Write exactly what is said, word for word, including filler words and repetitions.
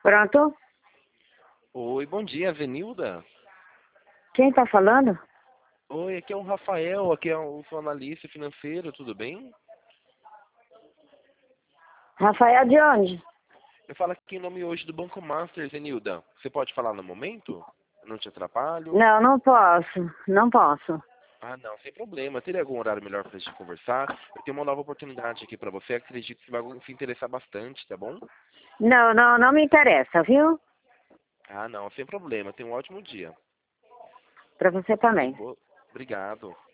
Pronto? Oi, bom dia, Avenilda. Quem tá falando? Oi, aqui é o Rafael, aqui é o seu analista financeiro, tudo bem? Rafael de onde? Eu falo aqui em nome hoje do Banco Master, Avenilda. Você pode falar no momento? Eu não te atrapalho? Não, não posso. Não posso. Ah, não, sem problema. Teria algum horário melhor pra gente conversar? Eu tenho uma nova oportunidade aqui pra você, acredito que você vai se interessar bastante, tá bom? Não, não, não me interessa, viu? Ah, não, sem problema. Tenha um ótimo dia. Pra você também. Bo- Obrigado.